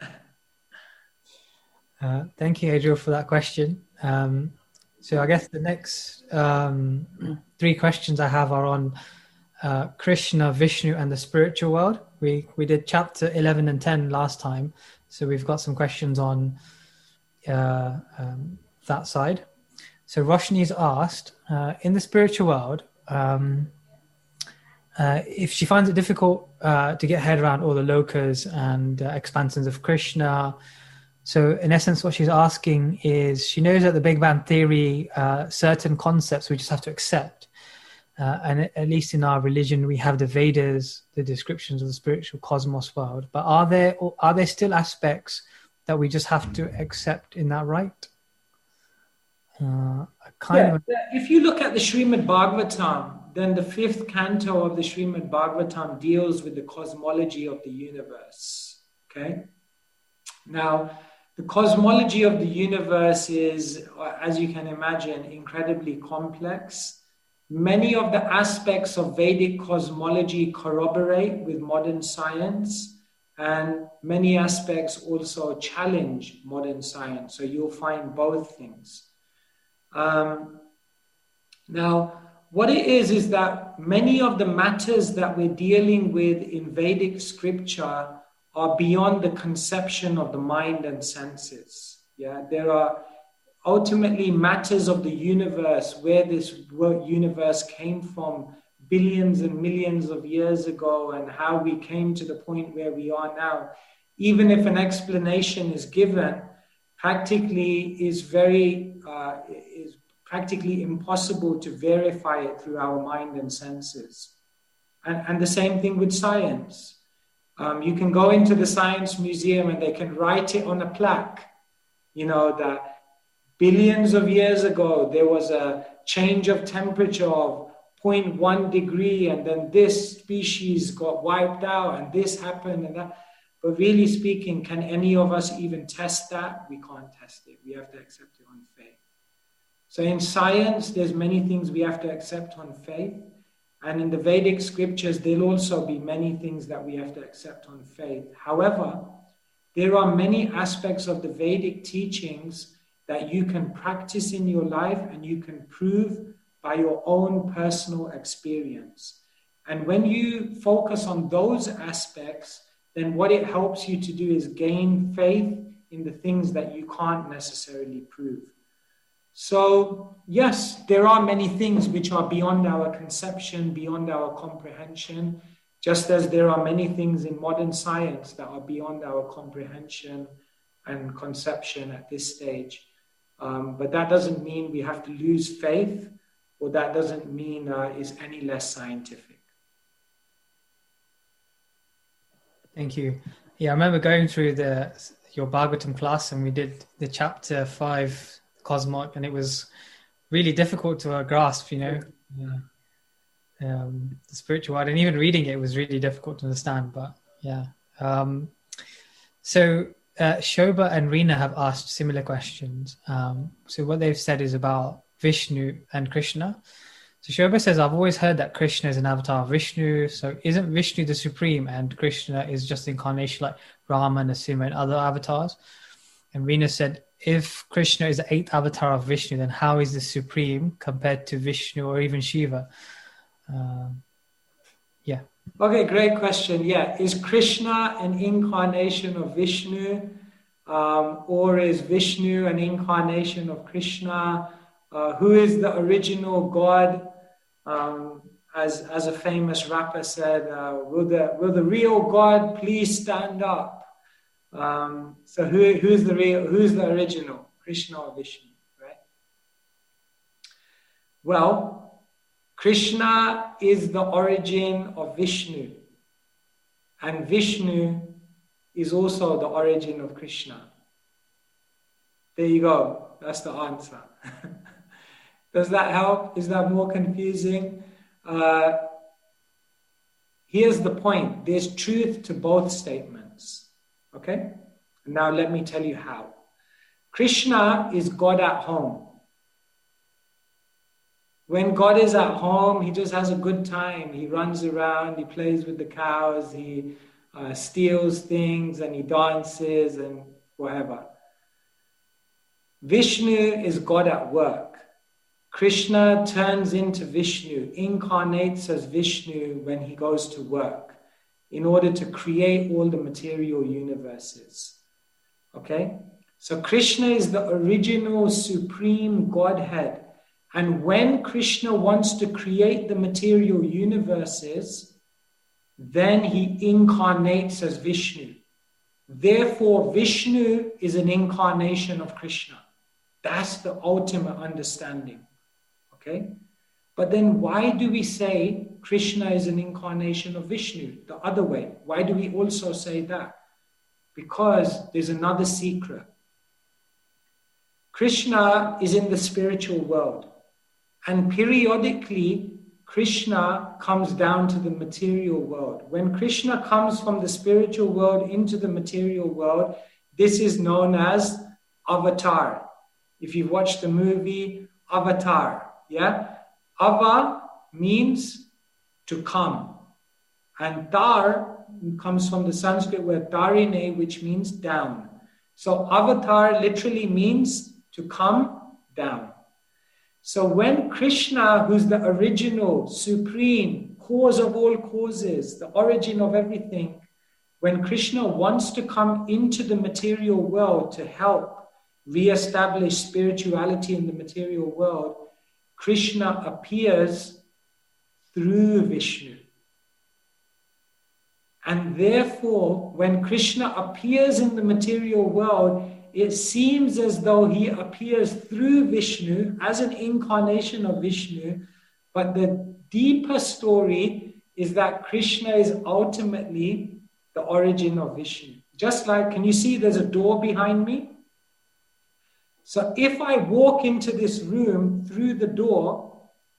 uh, thank you, Adriel, for that question. Um, so I guess the next um, three questions I have are on uh, Krishna, Vishnu, and the spiritual world. We we did chapter eleven and ten last time, so we've got some questions on uh, um, that side. So Roshni's asked, uh, in the spiritual world, um, uh, if she finds it difficult uh, to get her head around all the lokas and uh, expansions of Krishna. So in essence, what she's asking is, she knows that the Big Bang Theory, uh, certain concepts we just have to accept. Uh, and at least in our religion, we have the Vedas, the descriptions of the spiritual cosmos world. But are there are there still aspects that we just have to accept in that right? Uh, kind yeah, of. If you look at the Srimad Bhagavatam, then the fifth canto of the Srimad Bhagavatam deals with the cosmology of the universe. Okay? Now, the cosmology of the universe is, as you can imagine, incredibly complex. Many of the aspects of Vedic cosmology corroborate with modern science, and many aspects also challenge modern science. So you'll find both things. Um, now, what it is, is that many of the matters that we're dealing with in Vedic scripture are beyond the conception of the mind and senses. Yeah, there are ultimately matters of the universe, where this universe came from billions and millions of years ago, and how we came to the point where we are now. Even if an explanation is given, practically is very uh, is practically impossible to verify it through our mind and senses. And, and the same thing with science. Um, you can go into the Science Museum and they can write it on a plaque, you know, that billions of years ago there was a change of temperature of zero point one degree, and then this species got wiped out and this happened and that. But really speaking, can any of us even test that? We can't test it. We have to accept it on faith. So in science, there's many things we have to accept on faith. And in the Vedic scriptures, there'll also be many things that we have to accept on faith. However, there are many aspects of the Vedic teachings that you can practice in your life and you can prove by your own personal experience. And when you focus on those aspects, then what it helps you to do is gain faith in the things that you can't necessarily prove. So, yes, there are many things which are beyond our conception, beyond our comprehension, just as there are many things in modern science that are beyond our comprehension and conception at this stage. Um, but that doesn't mean we have to lose faith, or that doesn't mean uh, it's any less scientific. Thank you. Yeah, I remember going through the your Bhagavatam class, and we did the chapter five, Cosmos, and it was really difficult to uh, grasp, you know, yeah. um, the spiritual world, and even reading it was really difficult to understand. But yeah, um, so uh, Shobha and Reena have asked similar questions. Um, so what they've said is about Vishnu and Krishna. So Shobha says, I've always heard that Krishna is an avatar of Vishnu. So isn't Vishnu the supreme and Krishna is just incarnation like Rama, Narasimha, and other avatars? And Reena said, if Krishna is the eighth avatar of Vishnu, then how is the supreme compared to Vishnu or even Shiva? Uh, yeah. Okay, great question. Yeah, is Krishna an incarnation of Vishnu, um, or is Vishnu an incarnation of Krishna? Uh, who is the original God? Um, as as a famous rapper said, uh, will the will the real God please stand up? Um, so who who's the real who's the original, Krishna or Vishnu, right? Well, Krishna is the origin of Vishnu, and Vishnu is also the origin of Krishna. There you go. That's the answer. Does that help? Is that more confusing? Uh, here's the point. There's truth to both statements. Okay? Now let me tell you how. Krishna is God at home. When God is at home, he just has a good time. He runs around, he plays with the cows, he uh, steals things, and he dances and whatever. Vishnu is God at work. Krishna turns into Vishnu, incarnates as Vishnu when he goes to work in order to create all the material universes. Okay? So Krishna is the original supreme Godhead. And when Krishna wants to create the material universes, then he incarnates as Vishnu. Therefore, Vishnu is an incarnation of Krishna. That's the ultimate understanding. Okay? But then why do we say Krishna is an incarnation of Vishnu? The other way. Why do we also say that? Because there's another secret. Krishna is in the spiritual world. And periodically, Krishna comes down to the material world. When Krishna comes from the spiritual world into the material world, this is known as avatar. If you've watched the movie Avatar, yeah? Ava means to come. And tar comes from the Sanskrit word tarine, which means down. So avatar literally means to come down. So when Krishna, who's the original, supreme, cause of all causes, the origin of everything, when Krishna wants to come into the material world to help re-establish spirituality in the material world, Krishna appears through Vishnu. And therefore, when Krishna appears in the material world, it seems as though he appears through Vishnu as an incarnation of Vishnu, but the deeper story is that Krishna is ultimately the origin of Vishnu. Just like, can you see there's a door behind me? So if I walk into this room through the door,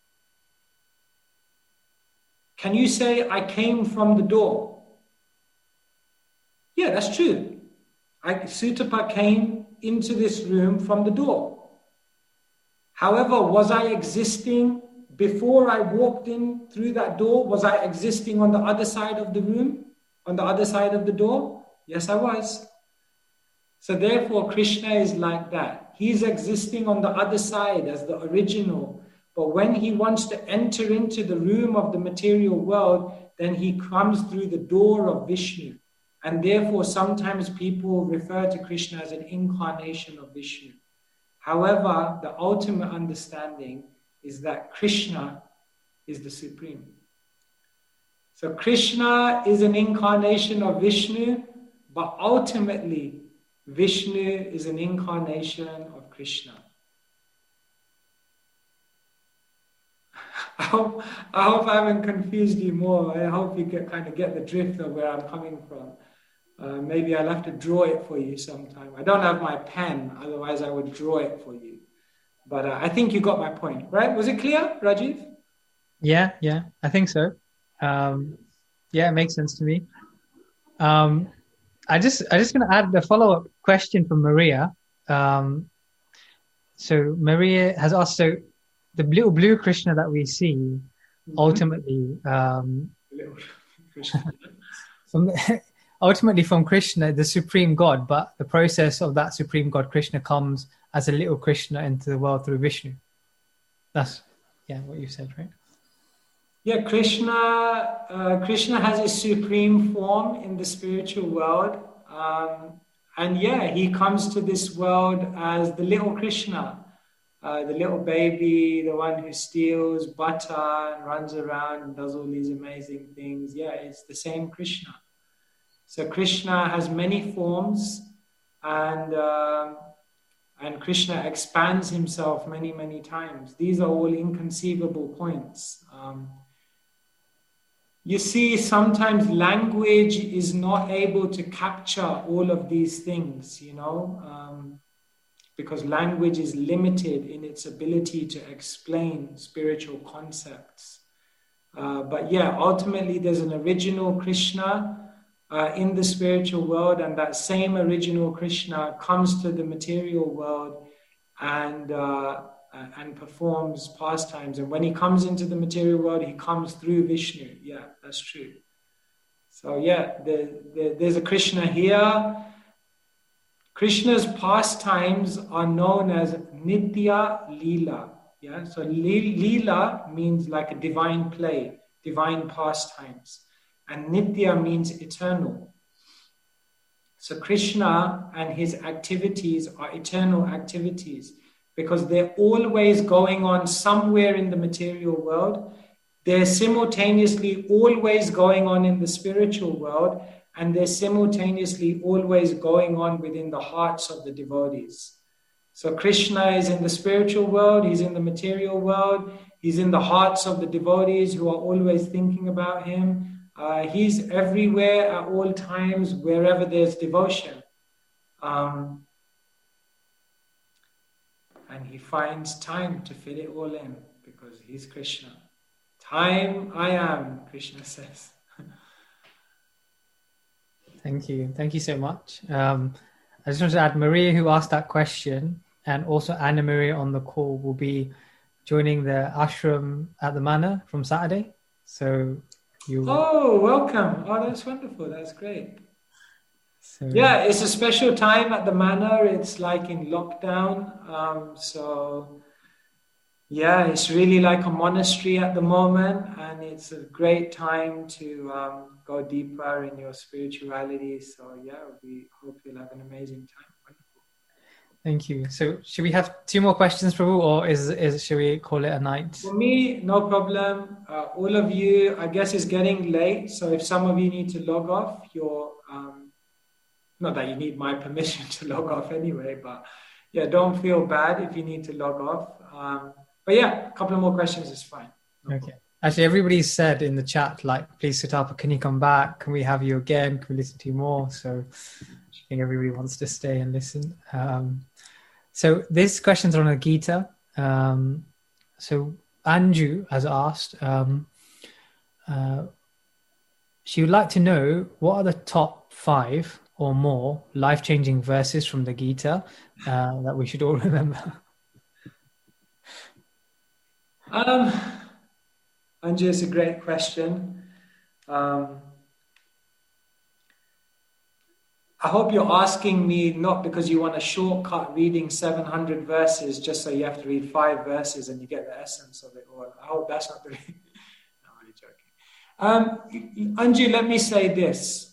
can you say I came from the door? Yeah, that's true. I, Sutapa came into this room from the door. However, was I existing before I walked in through that door? Was I existing on the other side of the room? On the other side of the door? Yes, I was. So therefore, Krishna is like that. He's existing on the other side as the original. But when he wants to enter into the room of the material world, then he comes through the door of Vishnu. And therefore, sometimes people refer to Krishna as an incarnation of Vishnu. However, the ultimate understanding is that Krishna is the supreme. So Krishna is an incarnation of Vishnu, but ultimately, Vishnu is an incarnation of Krishna. I hope, I hope I haven't confused you more. I hope you get, kind of get the drift of where I'm coming from. Uh, maybe I'll have to draw it for you sometime. I don't have my pen, otherwise I would draw it for you. But uh, I think you got my point, right? Was it clear, Rajiv? Yeah, yeah, I think so. Um, yeah, it makes sense to me. Um, I just, I just going to add a follow-up question from Maria. Um, so Maria has asked, so the little blue Krishna that we see, mm-hmm. ultimately, um, from, ultimately from Krishna, the supreme God, but the process of that supreme God, Krishna, comes as a little Krishna into the world through Vishnu. That's, yeah, what you said, right? Yeah, Krishna, uh, Krishna has a supreme form in the spiritual world. Um, and yeah, he comes to this world as the little Krishna, uh, the little baby, the one who steals butter and runs around and does all these amazing things. Yeah, it's the same Krishna. So Krishna has many forms, and uh, and Krishna expands himself many, many times. These are all inconceivable points. Um, you see, sometimes language is not able to capture all of these things, you know, um, because language is limited in its ability to explain spiritual concepts. Uh, but yeah, ultimately there's an original Krishna, uh, in the spiritual world, and that same original Krishna comes to the material world and uh, and performs pastimes. And when he comes into the material world, he comes through Vishnu. Yeah, that's true. So yeah, the, the, there's a Krishna here. Krishna's pastimes are known as Nitya Leela. Yeah, so Leela means like a divine play, divine pastimes. And Nitya means eternal. So Krishna and his activities are eternal activities because they're always going on somewhere in the material world. They're simultaneously always going on in the spiritual world, and they're simultaneously always going on within the hearts of the devotees. So Krishna is in the spiritual world, he's in the material world, he's in the hearts of the devotees who are always thinking about him. Uh, he's everywhere at all times, wherever there's devotion. Um, and he finds time to fit it all in because he's Krishna. Time I am, Krishna says. Thank you. Thank you so much. Um, I just want to add, Maria, who asked that question, and also Anna Maria on the call, will be joining the ashram at the manor from Saturday. So you. Oh, welcome. Oh, that's wonderful. That's great. So, yeah, it's a special time at the manor. It's like in lockdown. Um, so, yeah, it's really like a monastery at the moment. And it's a great time to um, go deeper in your spirituality. So, yeah, we hope you'll have an amazing time. Wonderful. Thank you. So, should we have two more questions, Prabhu, or is is should we call it a night? For me, no problem. Uh, all of you, I guess it's getting late. So, if some of you need to log off, you're... Um, Not that you need my permission to log off anyway, but yeah, don't feel bad if you need to log off. Um, but yeah, a couple of more questions is fine. No Okay. problem. Actually, everybody said in the chat, like, please, Sutapa, can you come back? Can we have you again? Can we listen to you more? So I think everybody wants to stay and listen. Um, so this question's on the Gita. Um, so Anju has asked, um, uh, she would like to know what are the top five or more life-changing verses from the Gita uh, that we should all remember? Um, Anju, it's a great question. Um, I hope you're asking me not because you want a shortcut reading seven hundred verses just so you have to read five verses and you get the essence of it all. I hope that's not the reason. No, I'm really joking. Um, Anju, let me say this.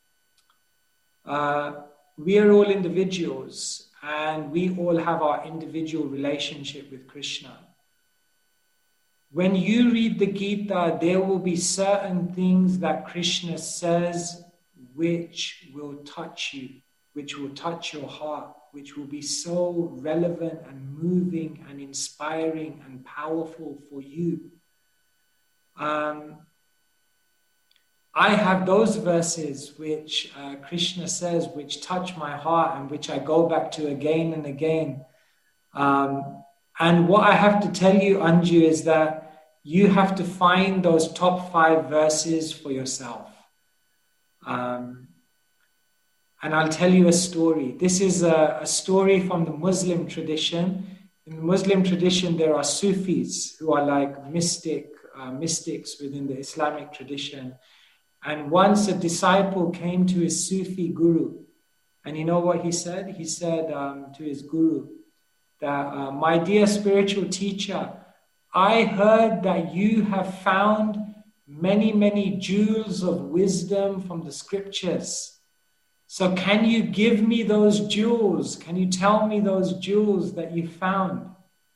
Uh, we are all individuals and we all have our individual relationship with Krishna. When you read the Gita, there will be certain things that Krishna says which will touch you, which will touch your heart, which will be so relevant and moving and inspiring and powerful for you. Um, I have those verses which uh, Krishna says, which touch my heart and which I go back to again and again. Um, and what I have to tell you, Anju, is that you have to find those top five verses for yourself. Um, and I'll tell you a story. This is a, a story from the Muslim tradition. In the Muslim tradition, there are Sufis who are like mystic, uh, mystics within the Islamic tradition. And once a disciple came to his Sufi guru, and you know what he said? He said um, to his guru that, uh, my dear spiritual teacher, I heard that you have found many, many jewels of wisdom from the scriptures. So can you give me those jewels? Can you tell me those jewels that you found?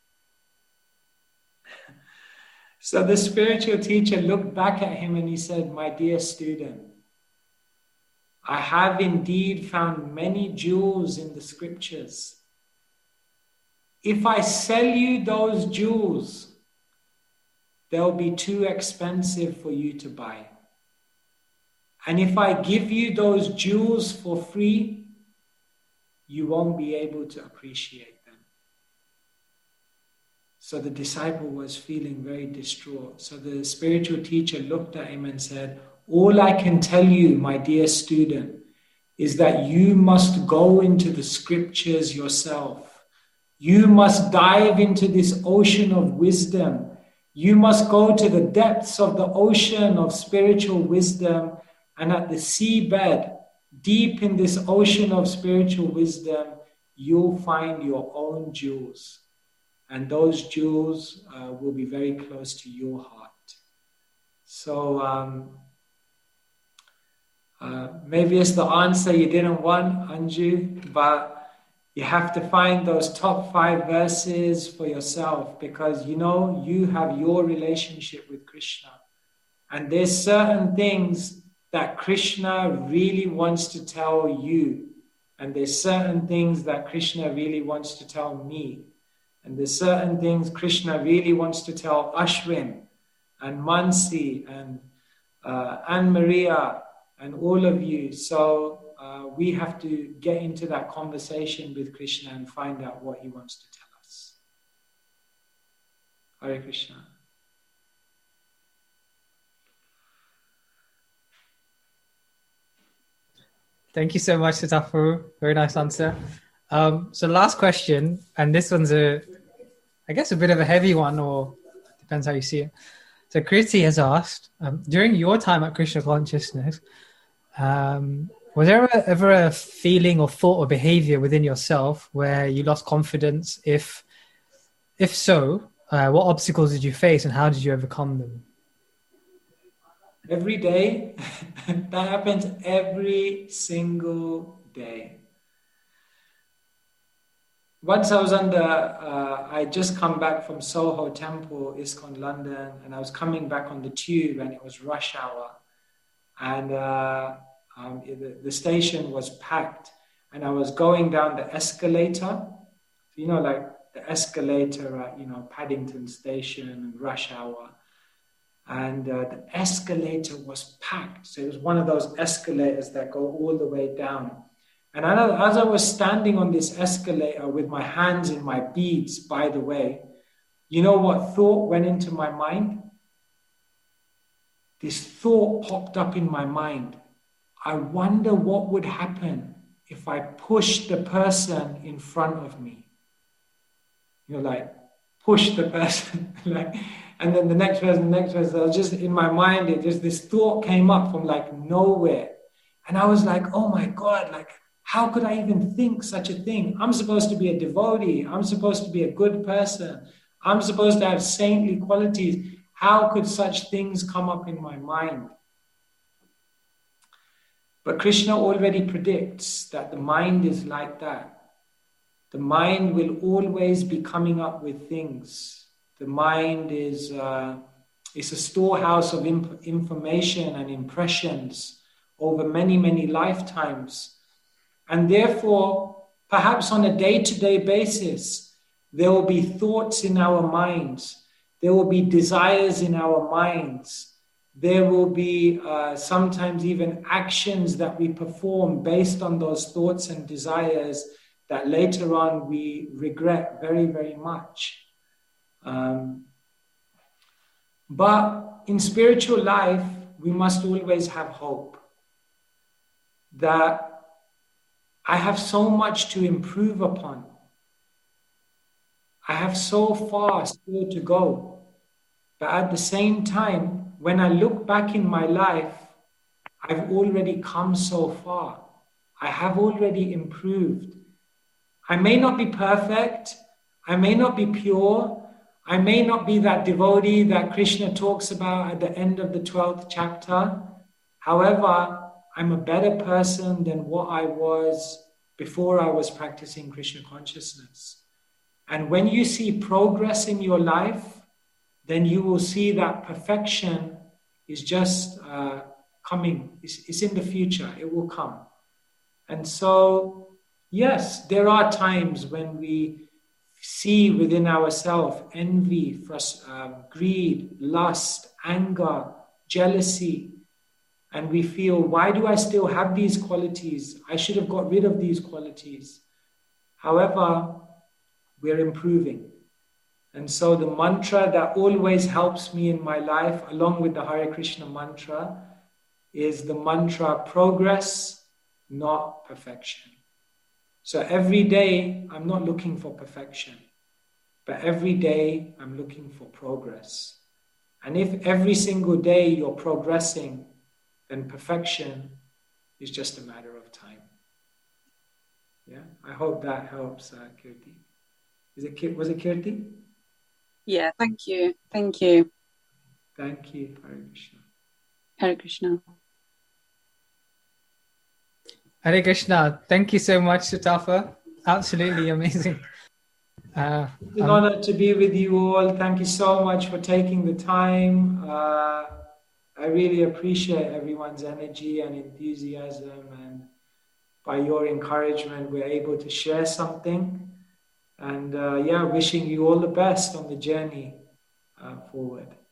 So the spiritual teacher looked back at him and he said, my dear student, I have indeed found many jewels in the scriptures. If I sell you those jewels, they'll be too expensive for you to buy. And if I give you those jewels for free, you won't be able to appreciate them. So the disciple was feeling very distraught. So the spiritual teacher looked at him and said, All I can tell you, my dear student, is that you must go into the scriptures yourself. You must dive into this ocean of wisdom. You must go to the depths of the ocean of spiritual wisdom, and at the seabed, deep in this ocean of spiritual wisdom, you'll find your own jewels. And those jewels uh, will be very close to your heart. So um, uh, maybe it's the answer you didn't want, Anju, but you have to find those top five verses for yourself, because you know you have your relationship with Krishna. And there's certain things that Krishna really wants to tell you. And there's certain things that Krishna really wants to tell me. And there's certain things Krishna really wants to tell Ashwin and Mansi and uh, Anne Maria and all of you. So uh, we have to get into that conversation with Krishna and find out what he wants to tell us. Hare Krishna. Thank you so much, Sitafu. Very nice answer. Um, so last question, and this one's a, I guess a bit of a heavy one, or depends how you see it. So Kriti has asked, um, during your time at Krishna Consciousness, um, was there ever, ever a feeling or thought or behavior within yourself where you lost confidence? If, if so, uh, what obstacles did you face and how did you overcome them? Every day. That happens every single day. Once I was on the, uh, I just come back from Soho Temple, ISKCON London, and I was coming back on the tube and it was rush hour. And uh, um, the, the station was packed and I was going down the escalator, you know, like the escalator at, you know, Paddington Station and rush hour. And uh, the escalator was packed. So it was one of those escalators that go all the way down. And as I was standing on this escalator with my hands in my beads, by the way, you know what thought went into my mind? This thought popped up in my mind. I wonder what would happen if I pushed the person in front of me. You know, like, push the person, like, and then the next person, the next person. I was just in my mind, it just this thought came up from like nowhere. And I was like, oh my God, like, how could I even think such a thing? I'm supposed to be a devotee. I'm supposed to be a good person. I'm supposed to have saintly qualities. How could such things come up in my mind? But Krishna already predicts that the mind is like that. The mind will always be coming up with things. The mind is uh, is a storehouse of imp- information and impressions over many, many lifetimes. And therefore, perhaps on a day-to-day basis, there will be thoughts in our minds. There will be desires in our minds. There will be uh, sometimes even actions that we perform based on those thoughts and desires that later on we regret very, very much. Um, but in spiritual life, we must always have hope that I have so much to improve upon. I have so far still to go. But at the same time, when I look back in my life, I've already come so far. I have already improved. I may not be perfect. I may not be pure. I may not be that devotee that Krishna talks about at the end of the twelfth chapter. However, I'm a better person than what I was before I was practicing Krishna consciousness. And when you see progress in your life, then you will see that perfection is just uh, coming. It's, it's in the future. It will come. And so, yes, there are times when we see within ourselves envy, frust- uh, greed, lust, anger, jealousy. And we feel, why do I still have these qualities? I should have got rid of these qualities. However, we're improving. And so the mantra that always helps me in my life, along with the Hare Krishna mantra, is the mantra progress, not perfection. So every day I'm not looking for perfection, but every day I'm looking for progress. And if every single day you're progressing, then perfection is just a matter of time. Yeah, I hope that helps, uh, Kirti. Is it, was it Kirti? Yeah, thank you. Thank you. Thank you. Hare Krishna. Hare Krishna. Hare Krishna. Thank you so much, Sutafa. Absolutely amazing. Uh, It's an um, honor to be with you all. Thank you so much for taking the time. Uh, I really appreciate everyone's energy and enthusiasm, and by your encouragement, we're able to share something. And uh, yeah, wishing you all the best on the journey uh, forward.